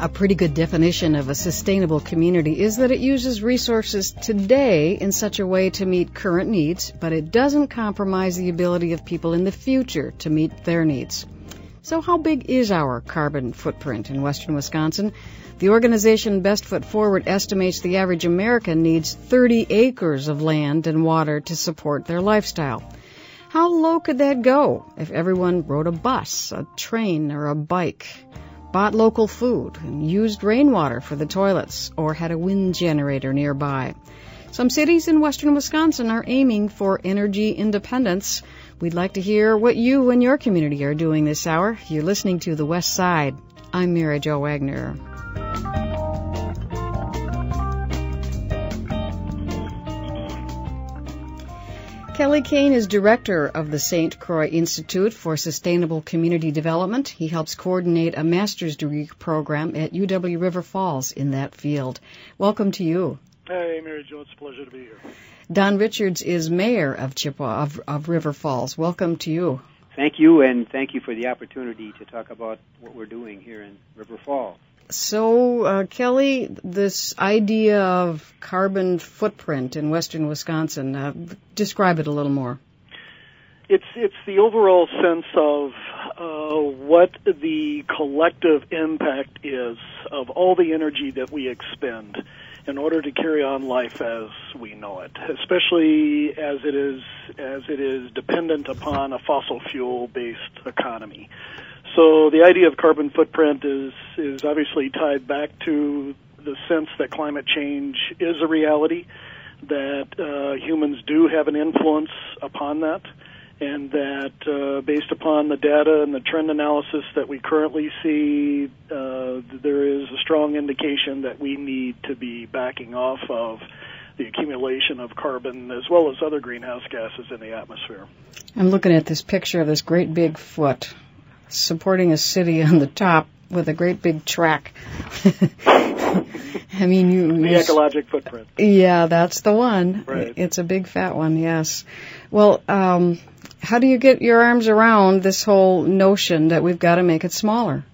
A pretty good definition of a sustainable community is that it uses resources today in such a way to meet current needs, but it doesn't compromise the ability of people in the future to meet their needs. So how big is our carbon footprint in western Wisconsin? The organization Best Foot Forward estimates the average American needs 30 acres of land and water to support their lifestyle. How low could that go if everyone rode a bus, a train, or a bike, bought local food, and used rainwater for the toilets, or had a wind generator nearby? Some cities in western Wisconsin are aiming for energy independence. We'd like to hear what you and your community are doing this hour. You're listening to The West Side. I'm Mary Jo Wagner. Kelly Kane is director of the St. Croix Institute for Sustainable Community Development. He helps coordinate a master's degree program at UW River Falls in that field. Welcome to you. Hey, Mary Jo, it's a pleasure to be here. Don Richards is mayor of Chippewa, of River Falls. Welcome to you. Thank you, and thank you for the opportunity to talk about what we're doing here in River Falls. So, Kelly, this idea of carbon footprint in western Wisconsin, describe it a little more. It's the overall sense of what the collective impact is of all the energy that we expend in order to carry on life as we know it, especially as it is dependent upon a fossil fuel-based economy. So the idea of carbon footprint is obviously tied back to the sense that climate change is a reality, that humans do have an influence upon that, and that based upon the data and the trend analysis that we currently see, there is a strong indication that we need to be backing off of the accumulation of carbon as well as other greenhouse gases in the atmosphere. I'm looking at this picture of this great big foot supporting a city on the top with a great big track. I mean, the ecologic footprint. Yeah, that's the one. Right. It's a big fat one, yes. Well, how do you get your arms around this whole notion that we've got to make it smaller?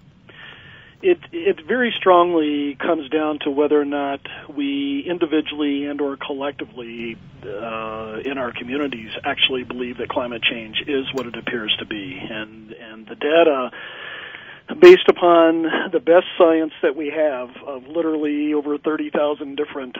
It very strongly comes down to whether or not we individually and or collectively in our communities actually believe that climate change is what it appears to be. And the data, based upon the best science that we have of literally over 30,000 different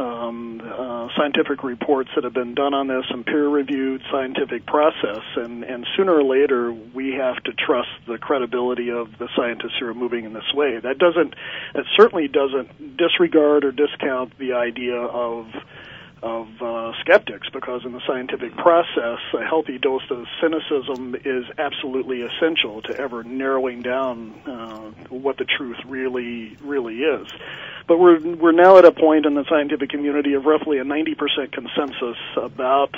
scientific reports that have been done on this and peer-reviewed scientific process, and sooner or later we have to trust the credibility of the scientists who are moving in this way. That certainly doesn't disregard or discount the idea of skeptics, because in the scientific process, a healthy dose of cynicism is absolutely essential to ever narrowing down what the truth really is. But we're now at a point in the scientific community of roughly a 90% consensus about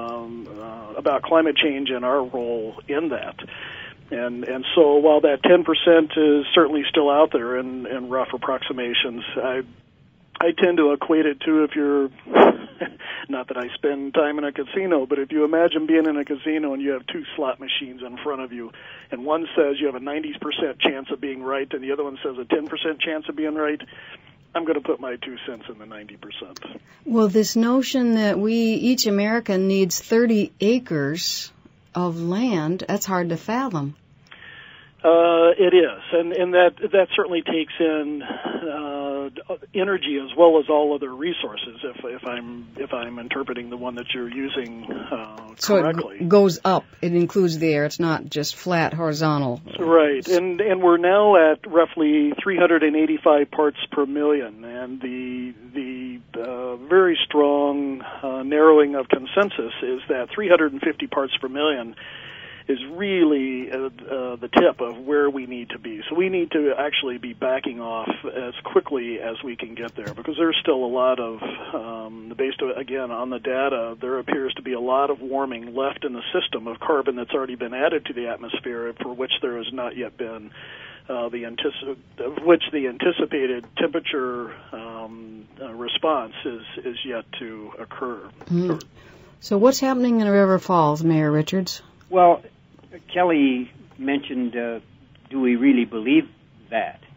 climate change and our role in that. And so while that 10% is certainly still out there in rough approximations, I tend to equate it to, if you're, not that I spend time in a casino, but if you imagine being in a casino and you have two slot machines in front of you, and one says you have a 90% chance of being right, and the other one says a 10% chance of being right, I'm going to put my 2 cents in the 90%. Well, this notion that each American needs 30 acres of land, that's hard to fathom. It is, and that certainly takes in energy as well as all other resources. If I'm interpreting the one that you're using correctly, so it goes up. It includes the air. It's not just flat horizontal. Right, and we're now at roughly 385 parts per million, and the very strong narrowing of consensus is that 350 parts per million is really the tip of where we need to be. So we need to actually be backing off as quickly as we can get there, because there's still a lot of, based again on the data, there appears to be a lot of warming left in the system of carbon that's already been added to the atmosphere, for which there has not yet been the anticipated temperature response is yet to occur. Mm. So what's happening in River Falls, Mayor Richards? Well, Kelly mentioned, do we really believe that?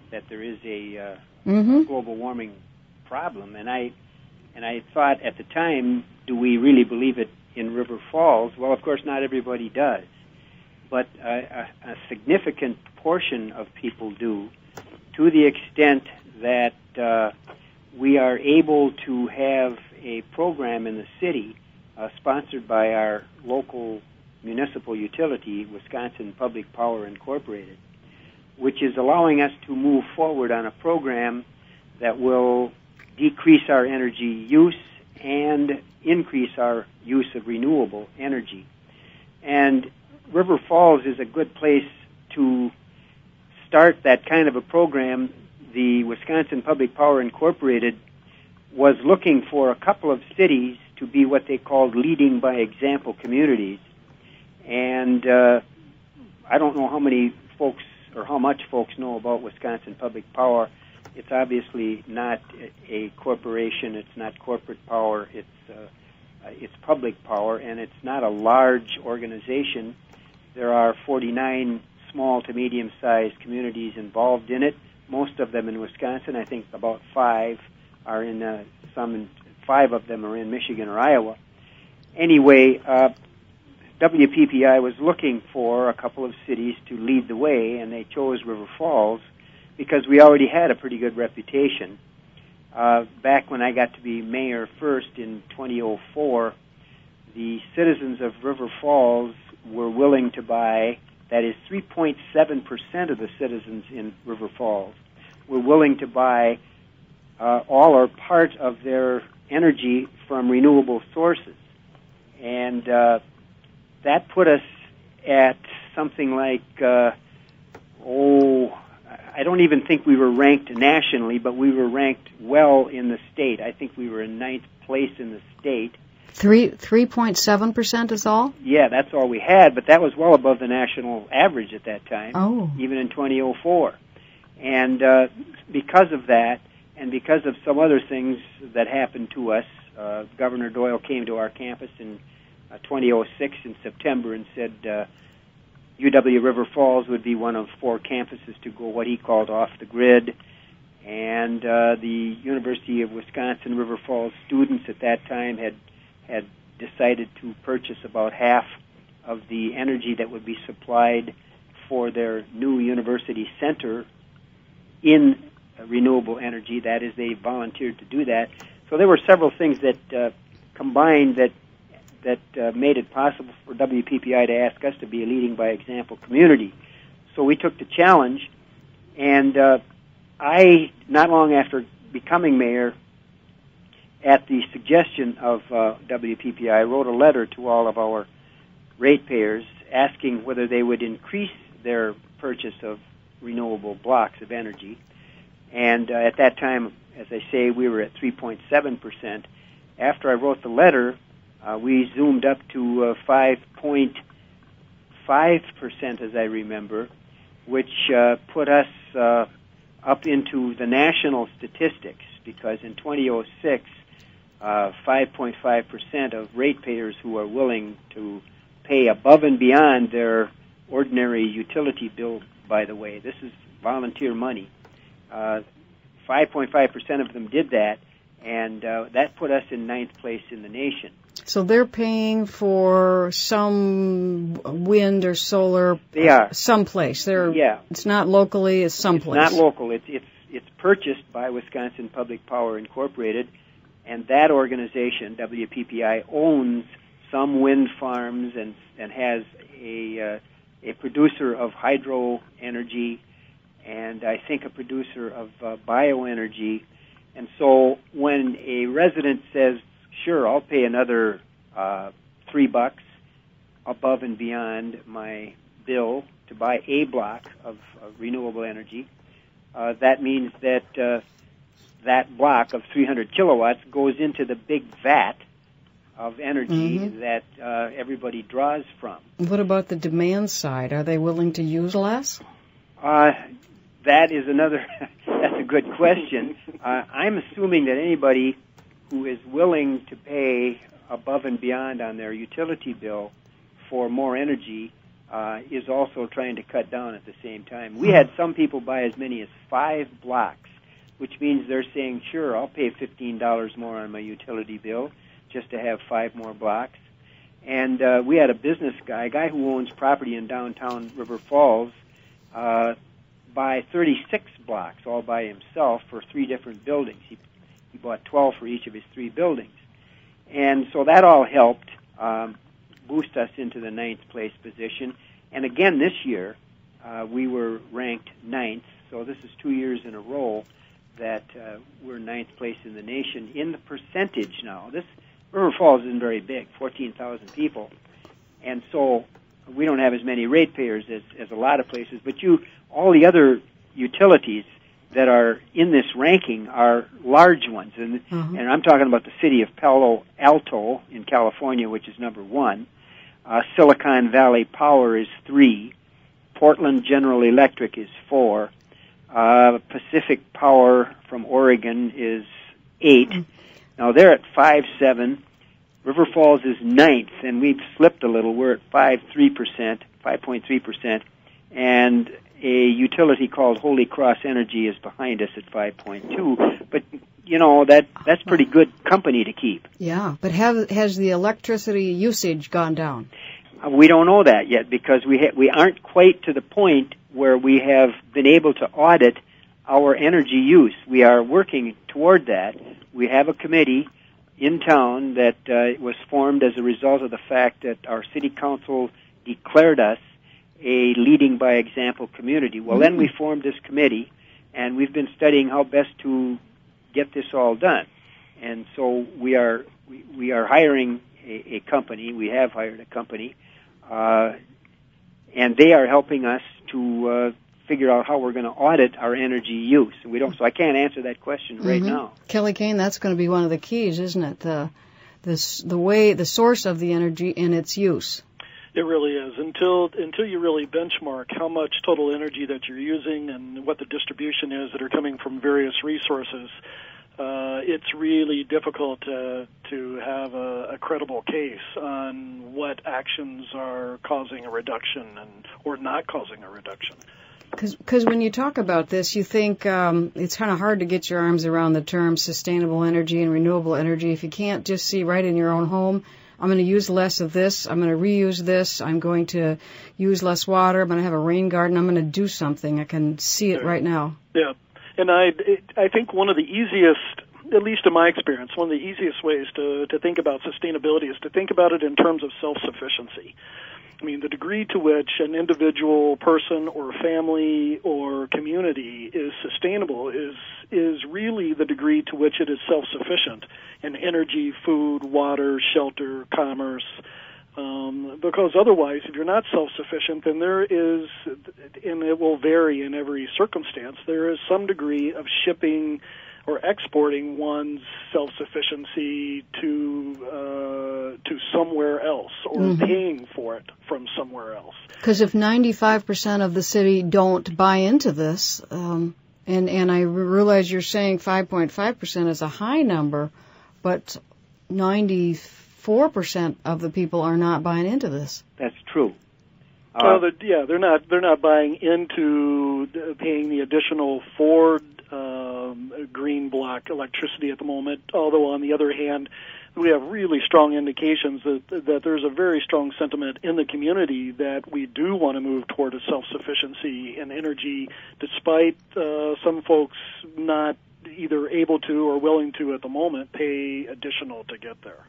that there is a Mm-hmm. global warming problem, and I thought at the time, do we really believe it in River Falls? Well, of course, not everybody does, but a significant portion of people do, to the extent that we are able to have a program in the city sponsored by our local municipal utility, Wisconsin Public Power Incorporated, which is allowing us to move forward on a program that will decrease our energy use and increase our use of renewable energy. And River Falls is a good place to start that kind of a program. The Wisconsin Public Power Incorporated was looking for a couple of cities to be what they called leading by example communities. And I don't know how many folks or how much folks know about Wisconsin Public Power. It's obviously not a corporation. It's not corporate power. It's public power, and it's not a large organization. There are 49 small to medium-sized communities involved in it, most of them in Wisconsin. I think about 5 are in five of them are in Michigan or Iowa. Anyway, WPPI was looking for a couple of cities to lead the way, and they chose River Falls because we already had a pretty good reputation. Back when I got to be mayor first in 2004, the citizens of River Falls were willing to buy, that is 3.7% of the citizens in River Falls were willing to buy all or part of their energy from renewable sources. And that put us at something like, I don't even think we were ranked nationally, but we were ranked well in the state. I think we were in 9th place in the state. 3.7% is all? Yeah, that's all we had, but that was well above the national average at that time, even in 2004. And because of that, and because of some other things that happened to us, Governor Doyle came to our campus in 2006 in September and said UW River Falls would be one of 4 campuses to go what he called off the grid. And the University of Wisconsin River Falls students at that time had decided to purchase about half of the energy that would be supplied for their new university center in renewable energy. That is, they volunteered to do that. So there were several things that combined that made it possible for WPPI to ask us to be a leading by example community. So we took the challenge, and I, not long after becoming mayor, at the suggestion of WPPI, wrote a letter to all of our ratepayers asking whether they would increase their purchase of renewable blocks of energy. And at that time, as I say, we were at 3.7%. After I wrote the letter, we zoomed up to 5.5%, as I remember, which put us up into the national statistics, because in 2006, 5.5% of ratepayers who are willing to pay above and beyond their ordinary utility bill, by the way, this is volunteer money, 5.5% of them did that, and that put us in 9th place in the nation. So they're paying for some wind or solar. They are someplace. Yeah. It's not locally. It's someplace. It's not local. It's purchased by Wisconsin Public Power Incorporated, and that organization, WPPI, owns some wind farms and has a producer of hydro energy, and I think a producer of bioenergy. And so when a resident says, sure, I'll pay another $3 above and beyond my bill to buy a block of renewable energy, that means that that block of 300 kilowatts goes into the big vat of energy that everybody draws from. What about the demand side? Are they willing to use less? That is that's a good question. I'm assuming that anybody who is willing to pay above and beyond on their utility bill for more energy is also trying to cut down at the same time. We had some people buy as many as 5 blocks, which means they're saying, sure, I'll pay $15 more on my utility bill just to have 5 more blocks. And we had a business guy, a guy who owns property in downtown River Falls, buy 36 blocks all by himself for 3 different buildings. He bought 12 for each of his 3 buildings. And so that all helped boost us into the 9th place position. And again, this year, we were ranked 9th. So this is 2 years in a row that we're 9th place in the nation in the percentage now. This River Falls isn't very big, 14,000 people. And so we don't have as many ratepayers as a lot of places. But all the other utilities that are in this ranking are large ones. And I'm talking about the city of Palo Alto in California, which is number 1. Silicon Valley Power is 3. Portland General Electric is 4. Pacific Power from Oregon is 8. Now they're at 5.7. River Falls is 9th, and we've slipped a little. We're at 5.3%, and a utility called Holy Cross Energy is behind us at 5.2. But that's pretty good company to keep. Yeah, but has the electricity usage gone down? We don't know that yet because we aren't quite to the point where we have been able to audit our energy use. We are working toward that. We have a committee in town that was formed as a result of the fact that our city council declared us a leading by example community. Well, then we formed this committee, and we've been studying how best to get this all done. And so we are hiring a company. We have hired a company, and they are helping us to figure out how we're going to audit our energy use. So I can't answer that question right now. Kelly Kane, that's going to be one of the keys, isn't it? The source of the energy and its use. It really is. Until you really benchmark how much total energy that you're using and what the distribution is that are coming from various resources, it's really difficult to have a credible case on what actions are causing a reduction or not causing a reduction. Because when you talk about this, you think it's kind of hard to get your arms around the terms sustainable energy and renewable energy if you can't just see right in your own home, I'm going to use less of this, I'm going to reuse this, I'm going to use less water, I'm going to have a rain garden, I'm going to do something. I can see it right now. Yeah, and I think one of the easiest, at least in my experience, one of the easiest ways to think about sustainability is to think about it in terms of self-sufficiency. I mean, the degree to which an individual person or family or community is sustainable is really the degree to which it is self-sufficient in energy, food, water, shelter, commerce. Because otherwise, if you're not self-sufficient, then there is, and it will vary in every circumstance, there is some degree of shipping or exporting one's self-sufficiency to somewhere else, or paying for it from somewhere else. Because if 95% of the city don't buy into this, and I realize you're saying 5.5% is a high number, but 94% of the people are not buying into this. That's true. They're not buying into paying the additional for green block electricity at the moment, although on the other hand, we have really strong indications that there's a very strong sentiment in the community that we do want to move toward a self-sufficiency in energy, despite some folks not either able to or willing to at the moment pay additional to get there.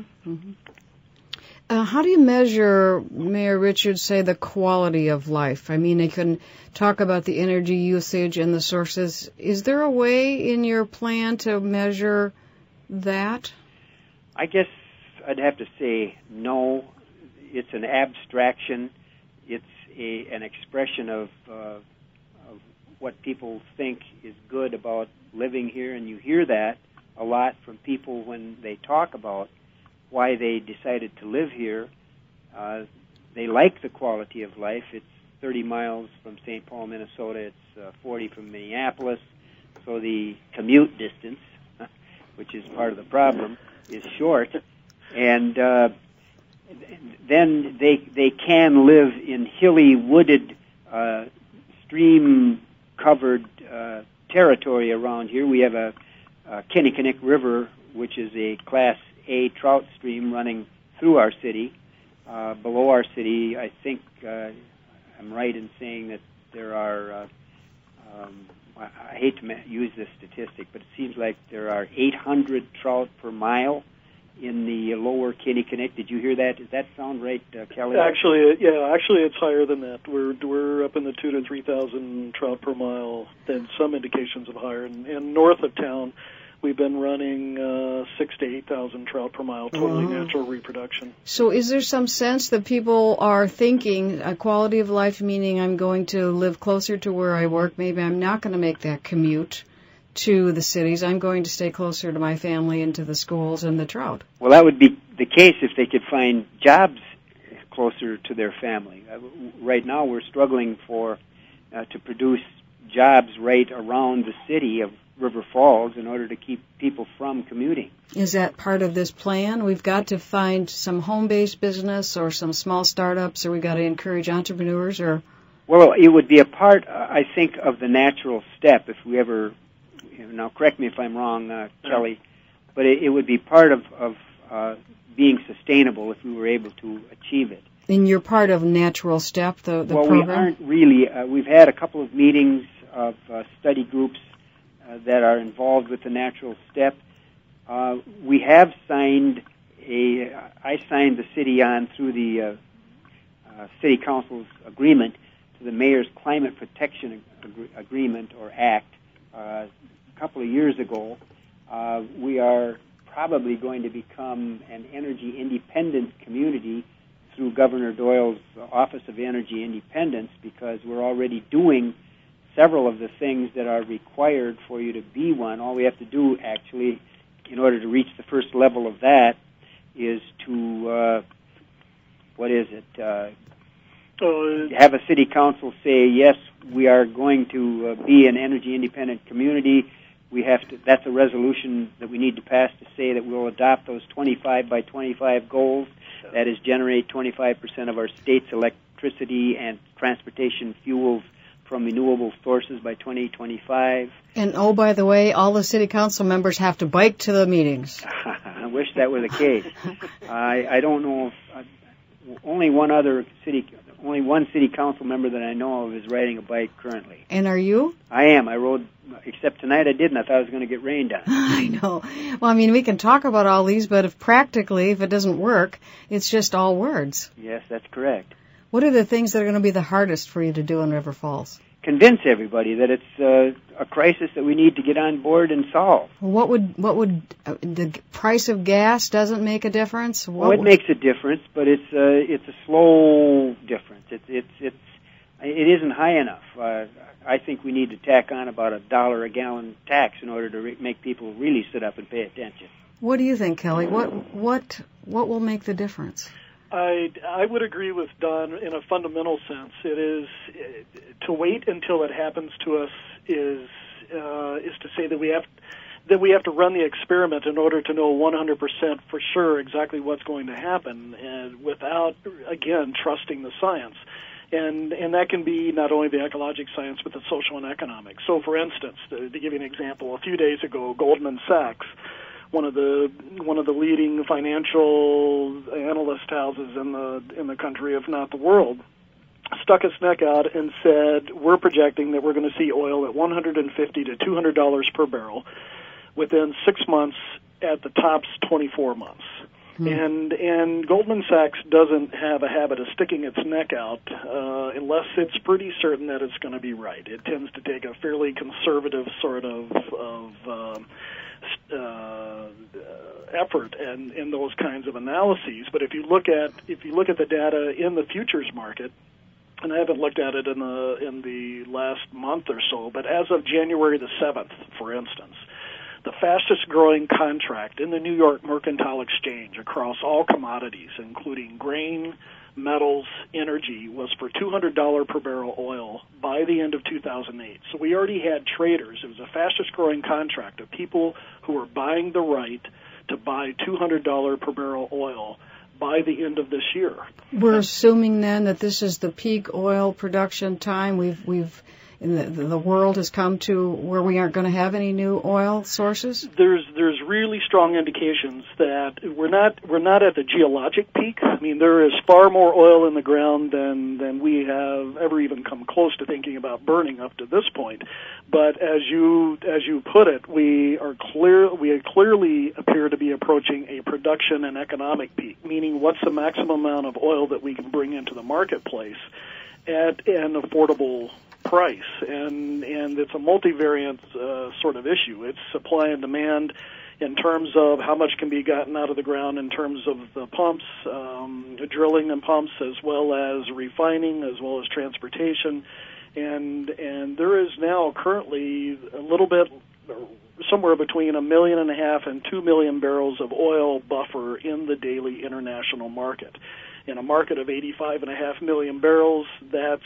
How do you measure, Mayor Richards, say, the quality of life? I mean, they can talk about the energy usage and the sources. Is there a way in your plan to measure that? I guess I'd have to say no. It's an abstraction. It's an expression of what people think is good about living here, and you hear that a lot from people when they talk about why they decided to live here. They like the quality of life. It's 30 miles from St. Paul, Minnesota. It's 40 from Minneapolis. So the commute distance, which is part of the problem, is short. And then they can live in hilly, wooded, stream-covered territory around here. We have a Kinnickinnick River, which is a Class A trout stream running through our city. Below our city, I think I'm right in saying that there are, I hate to use this statistic, but it seems like there are 800 trout per mile in the lower Kinnickinnick. Did you hear that? Does that sound right, Kelly? Actually, it's higher than that. We're up in the 2,000 to 3,000 trout per mile, and some indications of higher. And north of town, we've been running 6,000 to 8,000 trout per mile, totally natural reproduction. So is there some sense that people are thinking a quality of life, meaning I'm going to live closer to where I work, maybe I'm not going to make that commute to the cities, I'm going to stay closer to my family and to the schools and the trout? Well, that would be the case if they could find jobs closer to their family. Right now we're struggling to produce jobs right around the city of River Falls in order to keep people from commuting. Is that part of this plan? We've got to find some home-based business or some small startups, or we've got to encourage entrepreneurs, or... Well, it would be a part, I think, of the natural step if we ever... Now, correct me if I'm wrong, Kelly, but it would be part of being sustainable if we were able to achieve it. And you're part of Natural Step, the program? We aren't really. We've had a couple of meetings of study groups that are involved with the Natural Step. We have signed I signed the city on through the City Council's agreement to the Mayor's Climate Protection Agreement, or Act, a couple of years ago. We are probably going to become an energy independent community through Governor Doyle's Office of Energy Independence, because we're already doing several of the things that are required for you to be one. All we have to do, actually, in order to reach the first level of that, is to, have a city council say, yes, we are going to be an energy independent community. We have to. That's a resolution that we need to pass to say that we'll adopt those 25 by 25 goals. That is, generate 25% of our state's electricity and transportation fuels from renewable sources by 2025. And, oh, by the way, all the city council members have to bike to the meetings. I wish that were the case. I don't know if only one city council member that I know of is riding a bike currently. And are you? I am. I rode, except tonight I didn't. I thought I was going to get rained on. I know. Well, I mean, we can talk about all these, but if it doesn't work, it's just all words. Yes, that's correct. What are the things that are going to be the hardest for you to do in River Falls? Convince everybody that it's a crisis that we need to get on board and solve. What would the price of gas doesn't make a difference? It makes a difference, but it's a slow difference. It isn't high enough. I think we need to tack on about $1 a gallon tax in order to make people really sit up and pay attention. What do you think, Kelly? What will make the difference? I would agree with Don in a fundamental sense. It is to wait until it happens to us is to say that we have to run the experiment in order to know 100% for sure exactly what's going to happen, and without, again, trusting the science. And that can be not only the ecologic science, but the social and economic. So, for instance, to give you an example, a few days ago, Goldman Sachs, one of the leading financial analyst houses in the country, if not the world, stuck its neck out and said, we're projecting that we're going to see oil at $150 to $200 per barrel within 6 months, at the tops 24 months. And Goldman Sachs doesn't have a habit of sticking its neck out unless it's pretty certain that it's going to be right. It tends to take a fairly conservative sort of effort in those kinds of analyses. But if you look at the data in the futures market, and I haven't looked at it in the last month or so, but as of January the 7th, for instance, the fastest growing contract in the New York Mercantile Exchange across all commodities, including grain, metals, energy, was for $200 per barrel oil by the end of 2008. So we already had traders. It was the fastest growing contract of people who were buying the right to buy $200 per barrel oil by the end of this year. We're assuming then that this is the peak oil production time. We've the world has come to where we aren't going to have any new oil sources. There's really strong indications that we're not at the geologic peak. I mean, there is far more oil in the ground than we have ever even come close to thinking about burning up to this point. But as you put it, we clearly appear to be approaching a production and economic peak, meaning what's the maximum amount of oil that we can bring into the marketplace at an affordable price, and it's a multivariant sort of issue. It's supply and demand in terms of how much can be gotten out of the ground in terms of the pumps, drilling and pumps, as well as refining, as well as transportation, and there is now currently a little bit, somewhere between 1.5 million and 2 million barrels of oil buffer in the daily international market. In a market of 85.5 million barrels, that's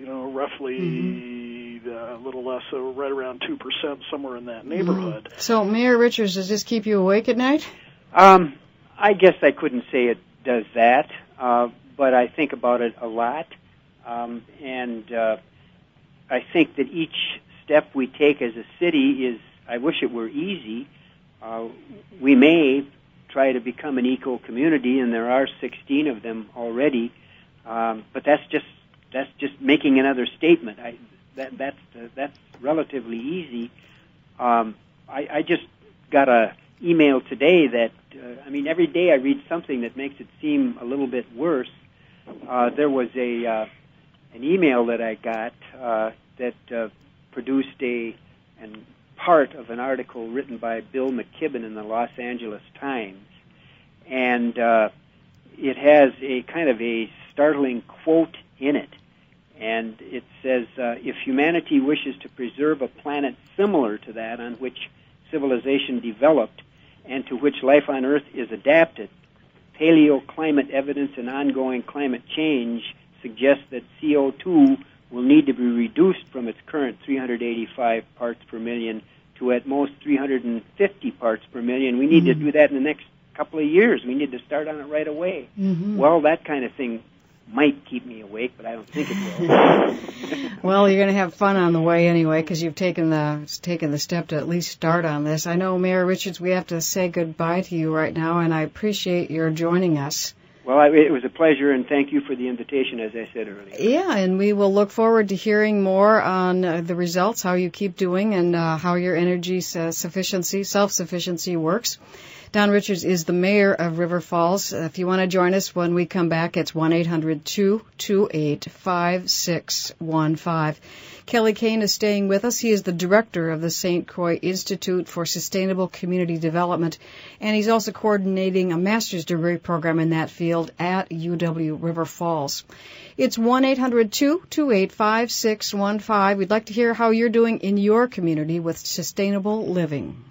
roughly a little less, so right around 2%, somewhere in that neighborhood. So, Mayor Richards, does this keep you awake at night? I guess I couldn't say it does that, but I think about it a lot, and I think that each step we take as a city is, I wish it were easy. We may try to become an eco-community, and there are 16 of them already. But that's just making another statement. That's relatively easy. I just got a email today that every day I read something that makes it seem a little bit worse. There was an email that I got that produced an part of an article written by Bill McKibben in the Los Angeles Times, and it has a kind of a startling quote in it, and it says, if humanity wishes to preserve a planet similar to that on which civilization developed and to which life on Earth is adapted, paleoclimate evidence and ongoing climate change suggests that CO2 will need to be reduced from its current 385 parts per million to at most 350 parts per million. We need to do that in the next couple of years. We need to start on it right away. Well, that kind of thing might keep me awake, but I don't think it will. Well, you're going to have fun on the way anyway, because you've taken the step to at least start on this. I know, Mayor Richards, we have to say goodbye to you right now, and I appreciate your joining us. Well, it was a pleasure, and thank you for the invitation, as I said earlier. Yeah, and we will look forward to hearing more on the results, how you keep doing, and how your energy self-sufficiency works. Don Richards is the mayor of River Falls. If you want to join us when we come back, it's 1-800-228-5615. Kelly Kane is staying with us. He is the director of the St. Croix Institute for Sustainable Community Development, and he's also coordinating a master's degree program in that field at UW River Falls. It's 1-800-228-5615. We'd like to hear how you're doing in your community with sustainable living.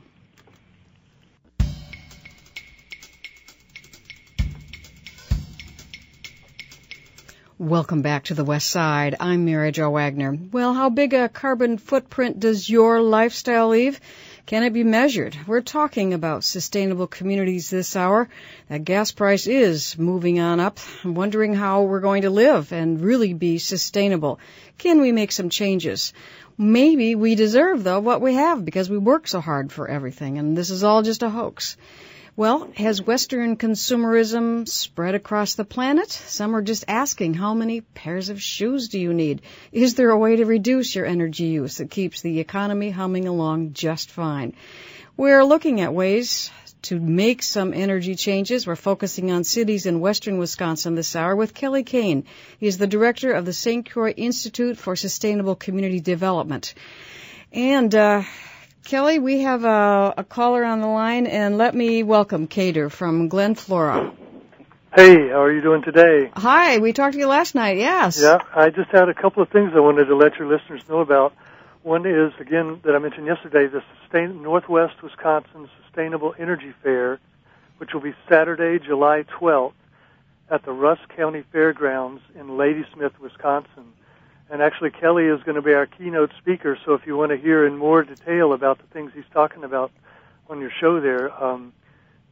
Welcome back to the West Side. I'm Mary Jo Wagner. Well, how big a carbon footprint does your lifestyle leave? Can it be measured? We're talking about sustainable communities this hour. That gas price is moving on up. I'm wondering how we're going to live and really be sustainable. Can we make some changes? Maybe we deserve, though, what we have because we work so hard for everything, and this is all just a hoax. Well, has Western consumerism spread across the planet? Some are just asking, how many pairs of shoes do you need? Is there a way to reduce your energy use that keeps the economy humming along just fine? We're looking at ways to make some energy changes. We're focusing on cities in western Wisconsin this hour with Kelly Kane. He is the director of the St. Croix Institute for Sustainable Community Development. And, Kelly, we have a caller on the line, and let me welcome Cater from Glen Flora. Hey, how are you doing today? Hi, we talked to you last night, yes. Yeah, I just had a couple of things I wanted to let your listeners know about. One is, again, that I mentioned yesterday, the Northwest Wisconsin Sustainable Energy Fair, which will be Saturday, July 12th at the Rusk County Fairgrounds in Ladysmith, Wisconsin. And actually, Kelly is going to be our keynote speaker, so if you want to hear in more detail about the things he's talking about on your show there,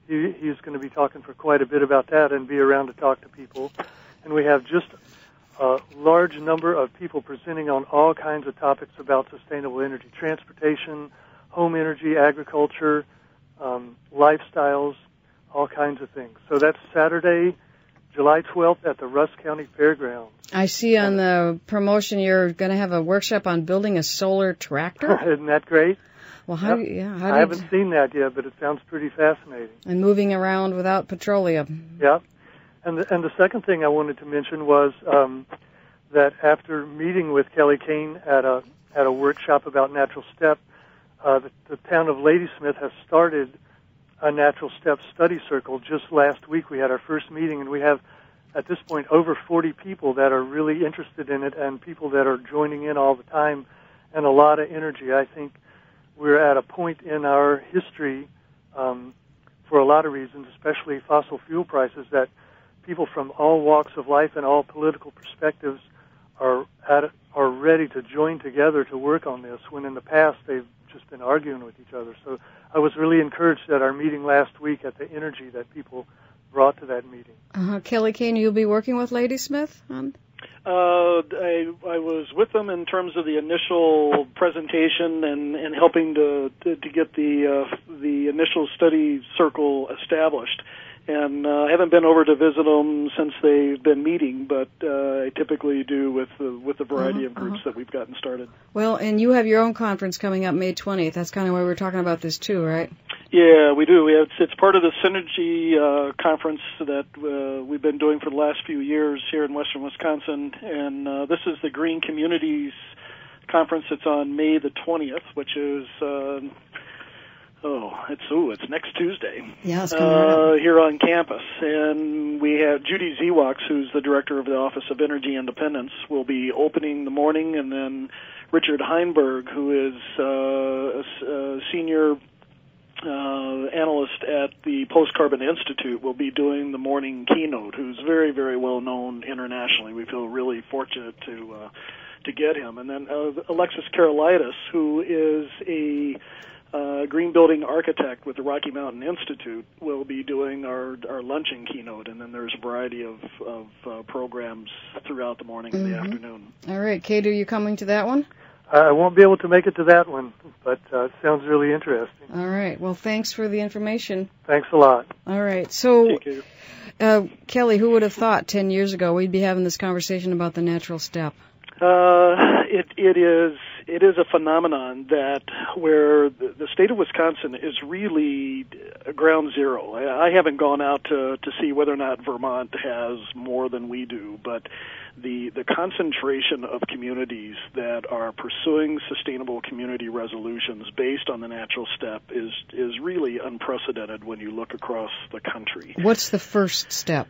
he's going to be talking for quite a bit about that and be around to talk to people. And we have just a large number of people presenting on all kinds of topics about sustainable energy, transportation, home energy, agriculture, lifestyles, all kinds of things. So that's Saturday, July 12th at the Rusk County Fairgrounds. I see on the promotion you're going to have a workshop on building a solar tractor. Isn't that great? Well, I haven't seen that yet, but it sounds pretty fascinating. And moving around without petroleum. Yeah. And the second thing I wanted to mention was that after meeting with Kelly Kane at a workshop about natural step, the town of Ladysmith has started a natural step study circle. Just last week we had our first meeting, and we have at this point over 40 people that are really interested in it and people that are joining in all the time, and a lot of energy. I think we're at a point in our history, for a lot of reasons, especially fossil fuel prices, that people from all walks of life and all political perspectives are ready to join together to work on this, when in the past they've just been arguing with each other. So I was really encouraged at our meeting last week at the energy that people brought to that meeting. Kelly Kane, you'll be working with Ladysmith on? I was with them in terms of the initial presentation and helping to get the initial study circle established. And I haven't been over to visit them since they've been meeting, but I typically do with the variety of groups that we've gotten started. Well, and you have your own conference coming up May 20th. That's kind of why we're talking about this too, right? Yeah, we do. It's part of the Synergy conference that we've been doing for the last few years here in western Wisconsin, and this is the Green Communities Conference. It's on May the 20th, which is it's next Tuesday. Yeah, it's coming up. Here on campus, and we have Judy Zewaks, who's the director of the Office of Energy Independence, will be opening the morning, and then Richard Heinberg, who is a senior analyst at the Post-Carbon Institute, will be doing the morning keynote, who's very, very well known internationally. We feel really fortunate to get him. And then Alexis Karolaitis, who is a green building architect with the Rocky Mountain Institute, will be doing our luncheon keynote, and then there's a variety of programs throughout the morning and the afternoon. All right, Kate, are you coming to that one? I won't be able to make it to that one, but it sounds really interesting. All right. Well, thanks for the information. Thanks a lot. All right. So, Kelly, who would have thought 10 years ago we'd be having this conversation about the natural step? It is a phenomenon that where the state of Wisconsin is really ground zero. I haven't gone out to see whether or not Vermont has more than we do, but the concentration of communities that are pursuing sustainable community resolutions based on the natural step is really unprecedented when you look across the country. What's the first step?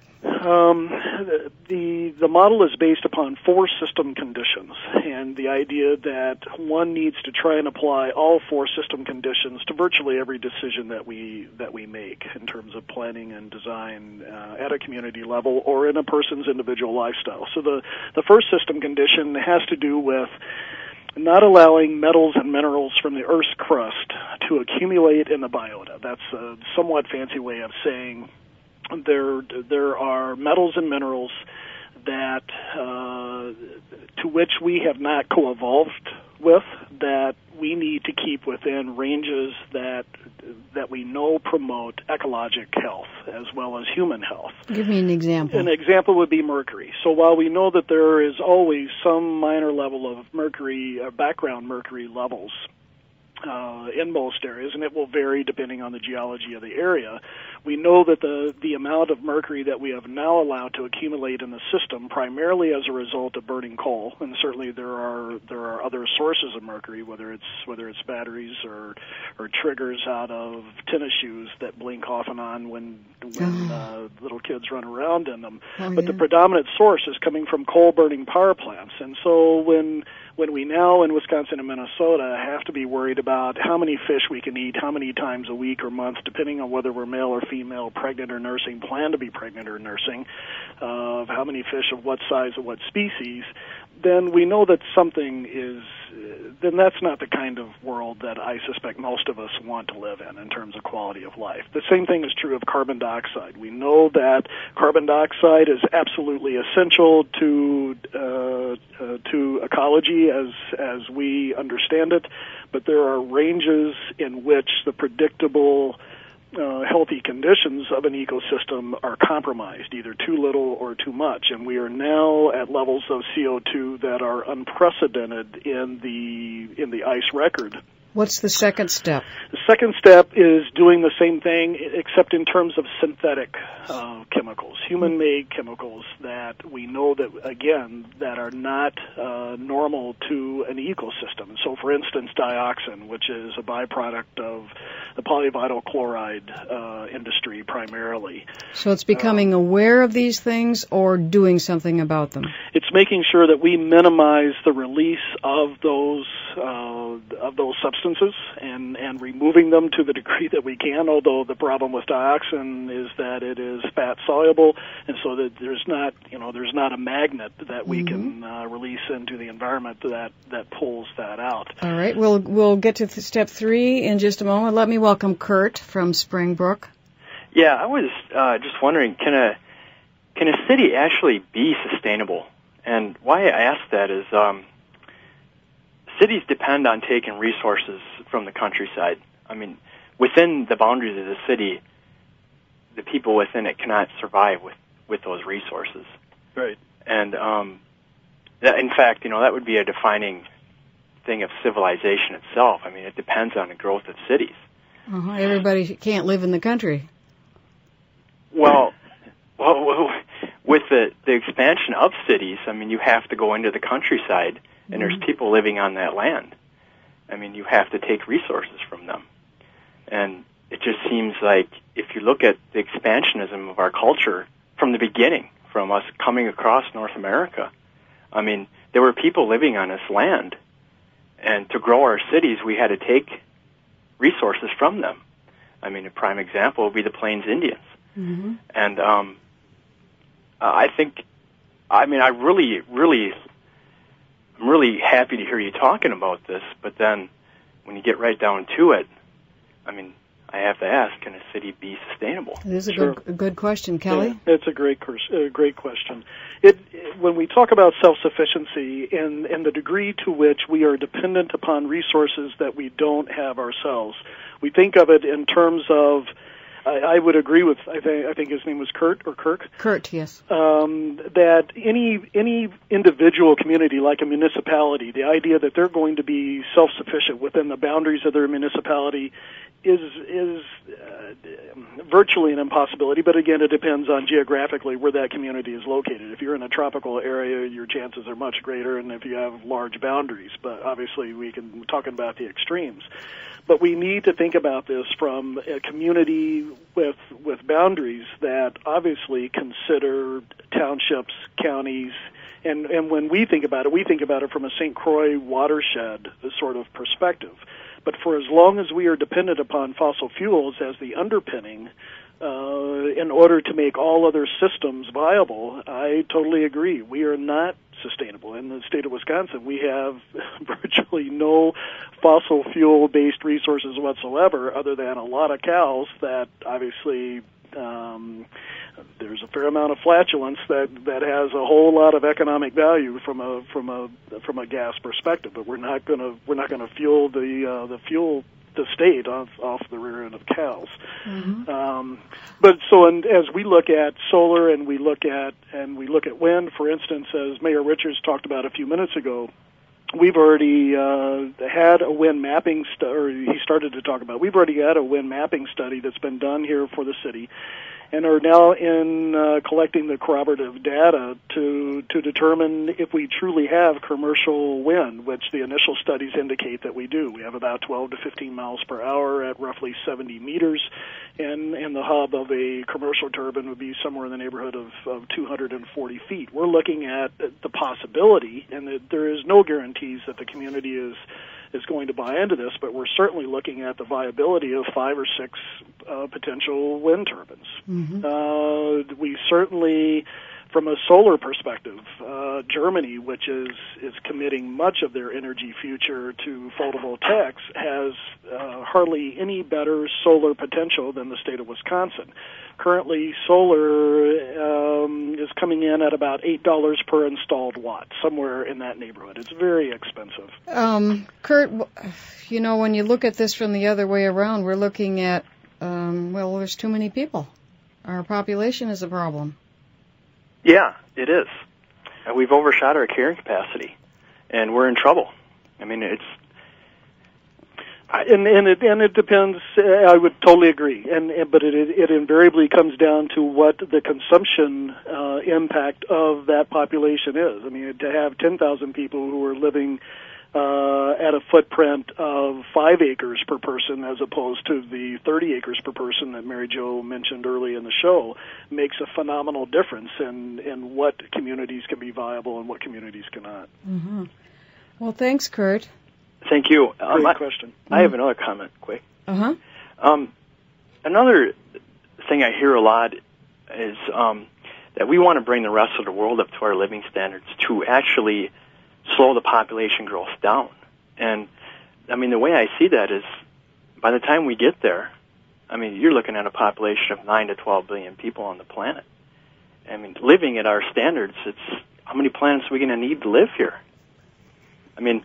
The model is based upon 4 system conditions, and the idea that one needs to try and apply all 4 system conditions to virtually every decision that we make in terms of planning and design at a community level or in a person's individual lifestyle. So the first system condition has to do with not allowing metals and minerals from the Earth's crust to accumulate in the biota. That's a somewhat fancy way of saying there are metals and minerals that to which we have not co-evolved with, that we need to keep within ranges that we know promote ecologic health as well as human health. Give me an example. An example would be mercury. So while we know that there is always some minor level of mercury, background mercury levels in most areas, and it will vary depending on the geology of the area, we know that the amount of mercury that we have now allowed to accumulate in the system, primarily as a result of burning coal, and certainly there are other sources of mercury, whether it's batteries or triggers out of tennis shoes that blink off and on when little kids run around in them. But the predominant source is coming from coal-burning power plants, and so when we now in Wisconsin and Minnesota have to be worried about how many fish we can eat, how many times a week or month, depending on whether we're male or female, pregnant or nursing, plan to be pregnant or nursing, of how many fish of what size of what species, then we know that something is then that's not the kind of world that I suspect most of us want to live in terms of quality of life. The same thing is true of carbon dioxide. We know that carbon dioxide is absolutely essential to ecology as we understand it, but there are ranges in which the predictable healthy conditions of an ecosystem are compromised, either too little or too much. And we are now at levels of CO2 that are unprecedented in the ice record. What's the second step? The second step is doing the same thing, except in terms of synthetic chemicals, human-made chemicals that we know that, again, that are not normal to an ecosystem. So, for instance, dioxin, which is a byproduct of the polyvinyl chloride industry primarily. So it's becoming aware of these things or doing something about them? It's making sure that we minimize the release of those substances and removing them to the degree that we can, although the problem with dioxin is that it is fat soluble, and so that there's not a magnet that we can release into the environment that pulls that out. All right, we'll get to step 3 in just a moment. Let me welcome Kurt from Springbrook. Yeah, I was just wondering, can a city actually be sustainable? And why I ask that is cities depend on taking resources from the countryside. I mean, within the boundaries of the city, the people within it cannot survive with those resources. Right. And in fact, that would be a defining thing of civilization itself. I mean, it depends on the growth of cities. Everybody can't live in the country. Well, with the expansion of cities, I mean, you have to go into the countryside, and there's people living on that land. I mean, you have to take resources from them. And it just seems like if you look at the expansionism of our culture from the beginning, from us coming across North America, I mean, there were people living on this land, and to grow our cities, we had to take resources from them. I mean, a prime example would be the Plains Indians. Mm-hmm. And I'm really happy to hear you talking about this, but then when you get right down to it, I mean, I have to ask, can a city be sustainable? It is a good question. Kelly? Yeah, it's a great question. When we talk about self-sufficiency and the degree to which we are dependent upon resources that we don't have ourselves, we think of it in terms of, I would agree with, I think his name was Kurt or Kirk? Kurt, yes. That any individual community, like a municipality, the idea that they're going to be self-sufficient within the boundaries of their municipality is virtually an impossibility, but again, it depends on geographically where that community is located. If you're in a tropical area, your chances are much greater, and if you have large boundaries, but obviously we're talking about the extremes. But we need to think about this from a community with boundaries that obviously consider townships, counties, and when we think about it from a St. Croix watershed sort of perspective. But for as long as we are dependent upon fossil fuels as the underpinning, in order to make all other systems viable, I totally agree. We are not sustainable. In the state of Wisconsin, we have virtually no fossil fuel-based resources whatsoever, other than a lot of cows that obviously there's a fair amount of flatulence that has a whole lot of economic value from a gas perspective. But we're not going to fuel the state off the rear end of cows. Mm-hmm. But as we look at solar and we look at wind, for instance, as Mayor Richards talked about a few minutes ago, we've already had a wind mapping he started to talk about. We've already had a wind mapping study that's been done here for the city, and are now in collecting the corroborative data to determine if we truly have commercial wind, which the initial studies indicate that we do. We have about 12 to 15 miles per hour at roughly 70 meters, and the hub of a commercial turbine would be somewhere in the neighborhood of 240 feet. We're looking at the possibility, and there is no guarantees that the community is going to buy into this, but we're certainly looking at the viability of 5 or 6 potential wind turbines. Mm-hmm. We certainly From a solar perspective, Germany, which is committing much of their energy future to photovoltaics, has hardly any better solar potential than the state of Wisconsin. Currently, solar is coming in at about $8 per installed watt, somewhere in that neighborhood. It's very expensive. Kurt, when you look at this from the other way around, we're looking at, there's too many people. Our population is a problem. Yeah, it is. We've overshot our carrying capacity, and we're in trouble. I mean, it's... And it depends. I would totally agree. But it invariably comes down to what the consumption impact of that population is. I mean, to have 10,000 people who are living at a footprint of 5 acres per person as opposed to the 30 acres per person that Mary Jo mentioned early in the show makes a phenomenal difference in what communities can be viable and what communities cannot. Mm-hmm. Well, thanks, Kurt. Thank you. Great question. I have another comment, quick. Uh-huh. Another thing I hear a lot is that we want to bring the rest of the world up to our living standards to actually slow the population growth down. And, I mean, the way I see that is by the time we get there, I mean, you're looking at a population of 9 to 12 billion people on the planet. I mean, living at our standards, it's how many planets are we going to need to live here? I mean,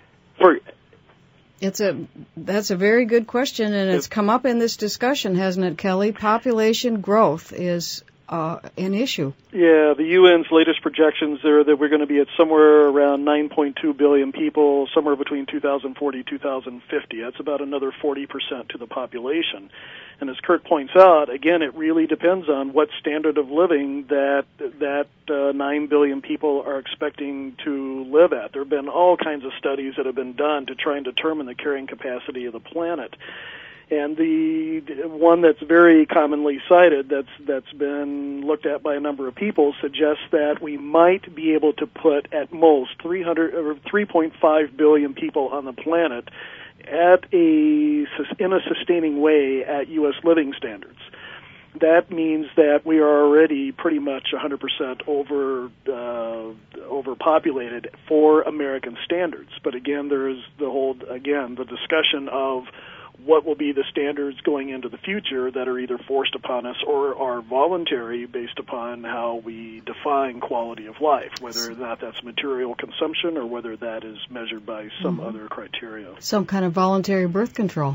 that's a very good question, and it's come up in this discussion, hasn't it, Kelly? Population growth is an issue. Yeah, the UN's latest projections are that we're going to be at somewhere around 9.2 billion people, somewhere between 2040 and 2050. That's about another 40% to the population. And as Kurt points out, again, it really depends on what standard of living that 9 billion people are expecting to live at. There have been all kinds of studies that have been done to try and determine the carrying capacity of the planet. And the one that's very commonly cited, that's been looked at by a number of people, suggests that we might be able to put at most 3.5 billion people on the planet in a sustaining way at U.S. living standards. That means that we are already pretty much 100% overpopulated for American standards. But again, there is the discussion of what will be the standards going into the future that are either forced upon us or are voluntary based upon how we define quality of life, whether or not that's material consumption or whether that is measured by some other criteria. Some kind of voluntary birth control.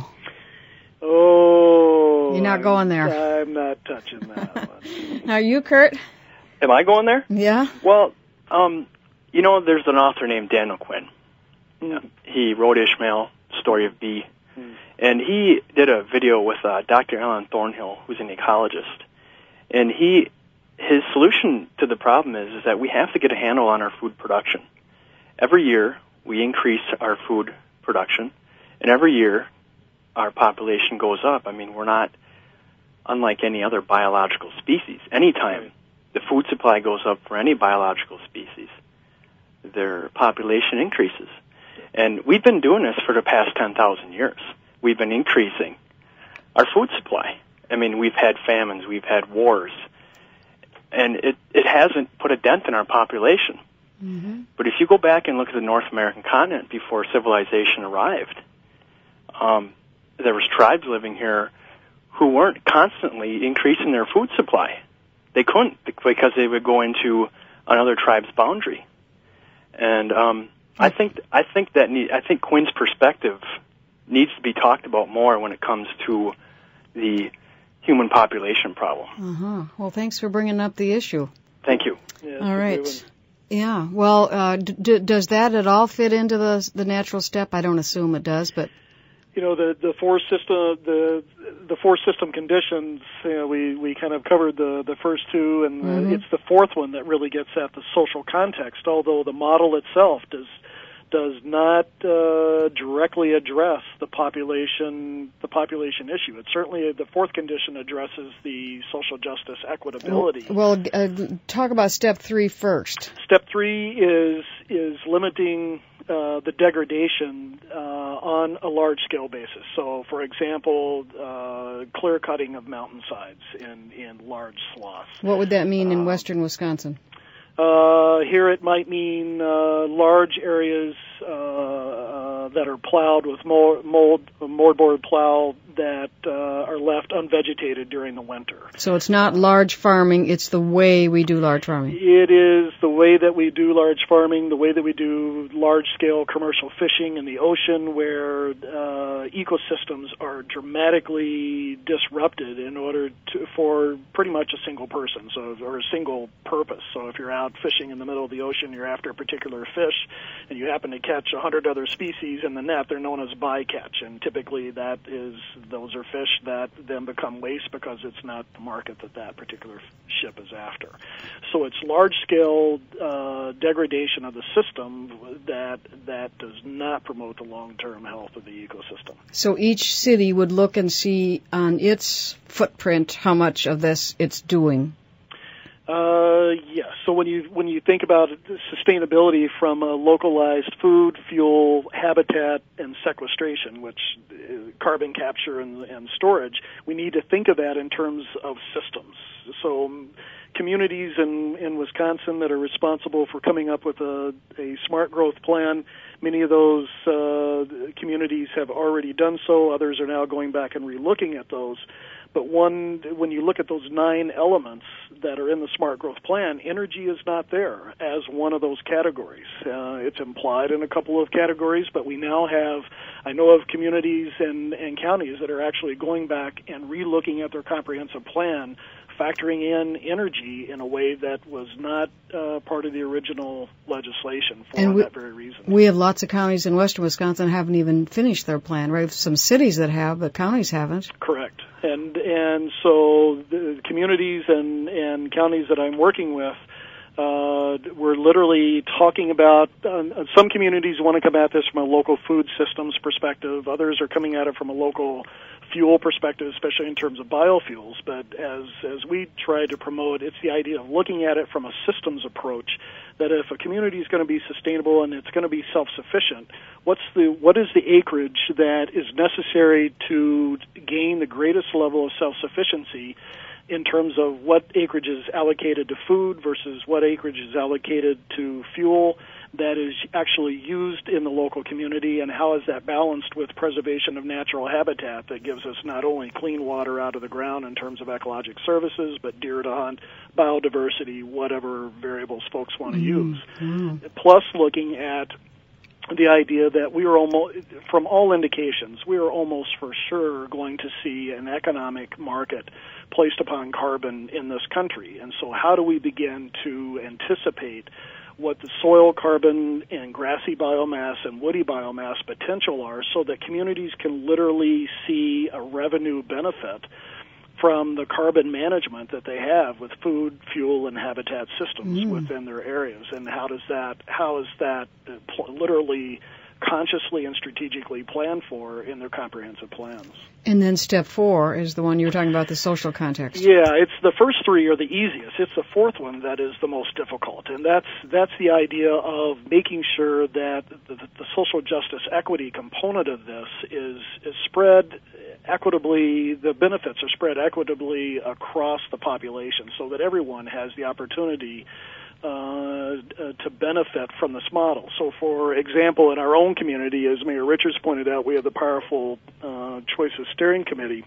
Oh, you're not going there. I'm not touching that one. Are you, Kurt? Am I going there? Yeah. Well, there's an author named Daniel Quinn. He wrote Ishmael, Story of B. And he did a video with Dr. Alan Thornhill, who's an ecologist. And his solution to the problem is that we have to get a handle on our food production. Every year, we increase our food production, and every year, our population goes up. I mean, we're not unlike any other biological species. Anytime the food supply goes up for any biological species, their population increases. And we've been doing this for the past 10,000 years. We've been increasing our food supply. I mean, we've had famines, we've had wars, and it hasn't put a dent in our population. Mm-hmm. But if you go back and look at the North American continent before civilization arrived, there was tribes living here who weren't constantly increasing their food supply. They couldn't because they would go into another tribe's boundary. And I think Quinn's perspective needs to be talked about more when it comes to the human population problem. Uh-huh. Well, thanks for bringing up the issue. Thank you. Yeah, all right. Yeah. Well, does that at all fit into the natural step? I don't assume it does, but the forest system, the forest system conditions. We kind of covered the first two, and it's the fourth one that really gets at the social context. Although the model itself does not directly address the population issue. It certainly, the fourth condition addresses the social justice equitability. Well, talk about step 3 first. Step 3 is limiting the degradation on a large-scale basis. So, for example, clear cutting of mountainsides in large swaths. What would that mean in western Wisconsin? Here it might mean large areas that are plowed with moldboard plow that are left unvegetated during the winter. So it's not large farming, it's the way we do large farming. It is the way that we do large farming, the way that we do large-scale commercial fishing in the ocean, where ecosystems are dramatically disrupted in order for pretty much a single person, or a single purpose. So if you're out fishing in the middle of the ocean, you're after a particular fish, and you happen to catch 100 other species in the net, they're known as bycatch, and typically those are fish that then become waste because it's not the market that particular ship is after. So it's large-scale degradation of the system that does not promote the long-term health of the ecosystem. So each city would look and see on its footprint how much of this it's doing. Yes. So when you think about sustainability from a localized food, fuel, habitat, and sequestration, which carbon capture and storage, we need to think of that in terms of systems. So communities in Wisconsin that are responsible for coming up with a smart growth plan, many of those communities have already done so. Others are now going back and relooking at those. But when you look at those 9 elements that are in the Smart Growth Plan, energy is not there as one of those categories. It's implied in a couple of categories, but we now I know of communities and counties that are actually going back and relooking at their comprehensive plan, factoring in energy in a way that was not part of the original legislation for that very reason. We have lots of counties in western Wisconsin that haven't even finished their plan, right? Some cities that have, but counties haven't. Correct. And so the communities and counties that I'm working with, we're literally talking about, some communities want to come at this from a local food systems perspective. Others are coming at it from a local fuel perspective, especially in terms of biofuels. But as we try to promote, it's the idea of looking at it from a systems approach, that if a community is going to be sustainable and it's going to be self-sufficient, what is the acreage that is necessary to gain the greatest level of self-sufficiency in terms of what acreage is allocated to food versus what acreage is allocated to fuel that is actually used in the local community, and how is that balanced with preservation of natural habitat that gives us not only clean water out of the ground in terms of ecologic services, but deer to hunt, biodiversity, whatever variables folks want to use. Plus looking at the idea that we are almost, from all indications, we are almost for sure going to see an economic market placed upon carbon in this country. And so how do we begin to anticipate what the soil carbon and grassy biomass and woody biomass potential are, so that communities can literally see a revenue benefit from the carbon management that they have with food, fuel, and habitat systems within their areas? And how is that literally consciously and strategically planned for in their comprehensive plans? And then step 4 is the one you were talking about, the social context. Yeah, it's the first 3 are the easiest. It's the 4th one that is the most difficult, and that's the idea of making sure that the social justice equity component of this is spread equitably. The benefits are spread equitably across the population, so that everyone has the opportunity to benefit from this model. So, for example, in our own community, as Mayor Richards pointed out, we have the powerful Choices Steering Committee.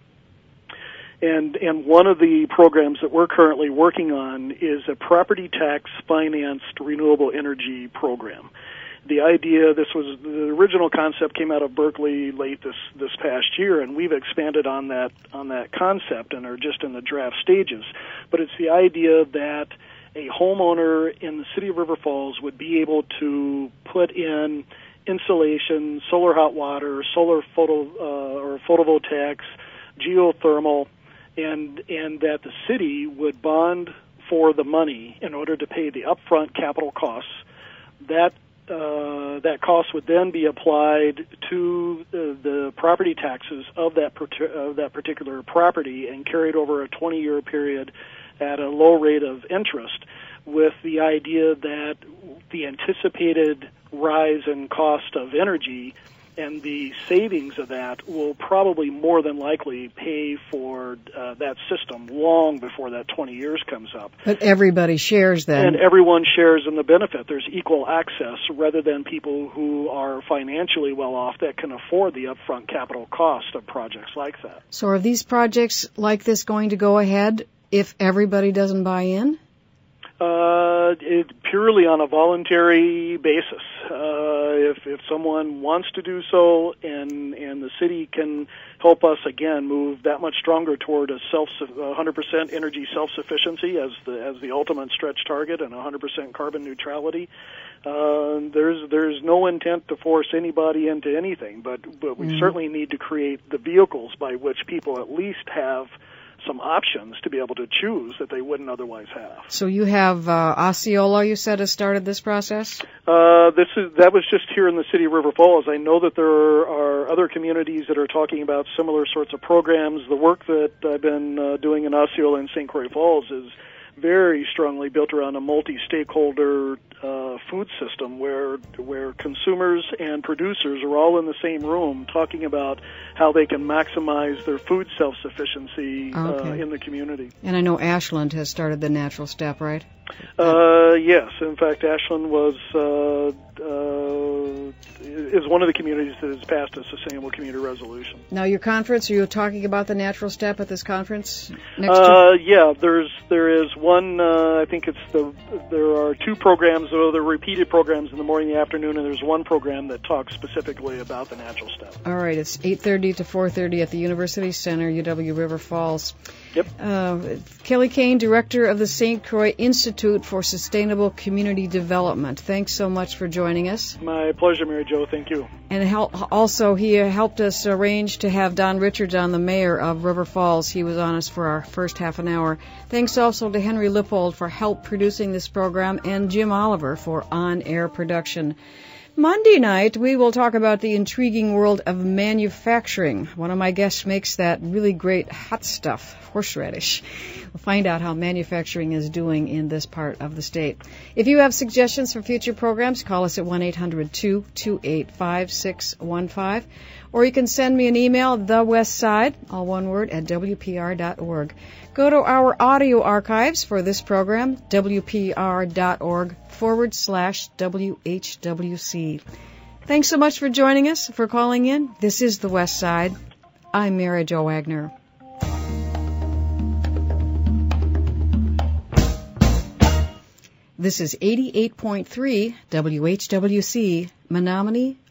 And one of the programs that we're currently working on is a property tax financed renewable energy program. The idea, the original concept came out of Berkeley late this past year, and we've expanded on that concept and are just in the draft stages. But it's the idea that a homeowner in the city of River Falls would be able to put in insulation, solar hot water, solar or photovoltaics, geothermal, and that the city would bond for the money in order to pay the upfront capital costs. That cost would then be applied to the property taxes of that particular property and carried over a 20-year period at a low rate of interest, with the idea that the anticipated rise in cost of energy, and the savings of that will probably more than likely pay for that system long before that 20 years comes up. But everybody shares that. And everyone shares in the benefit. There's equal access rather than people who are financially well off that can afford the upfront capital cost of projects like that. So are these projects like this going to go ahead if everybody doesn't buy in? Purely on a voluntary basis. If someone wants to do so, and the city can help us again move that much stronger toward a 100% energy self-sufficiency as the ultimate stretch target and 100% carbon neutrality. There's no intent to force anybody into anything, but we certainly need to create the vehicles by which people at least have some options to be able to choose that they wouldn't otherwise have. So you have Osceola, you said, has started this process? That was just here in the city of River Falls. I know that there are other communities that are talking about similar sorts of programs. The work that I've been doing in Osceola and St. Croix Falls is very strongly built around a multi-stakeholder food system where consumers and producers are all in the same room talking about how they can maximize their food self-sufficiency in the community. And I know Ashland has started the natural step, right? Yes. In fact, Ashland is one of the communities that has passed a sustainable community resolution. Now, your conference, are you talking about the natural step at this conference Yeah, there is one. I think there are two programs, though they're repeated programs in the morning and the afternoon, and there's one program that talks specifically about the natural step. All right, it's 8:30 to 4:30 at the University Center, UW River Falls. Yep. Kelly Kane, Director of the St. Croix Institute for Sustainable Community Development. Thanks so much for joining us. My pleasure, Mary Jo. Thank you. And also, he helped us arrange to have Don Richards on, the mayor of River Falls. He was on us for our first half an hour. Thanks also to Henry Lippold for help producing this program and Jim Oliver for on-air production. Monday night, we will talk about the intriguing world of manufacturing. One of my guests makes that really great hot stuff, horseradish. We'll find out how manufacturing is doing in this part of the state. If you have suggestions for future programs, call us at 1-800-228-5615. Or you can send me an email, thewestside, all one word, at WPR.org. Go to our audio archives for this program, WPR.org/WHWC. Thanks so much for joining us, for calling in. This is The West Side. I'm Mary Jo Wagner. This is 88.3 WHWC, Menominee,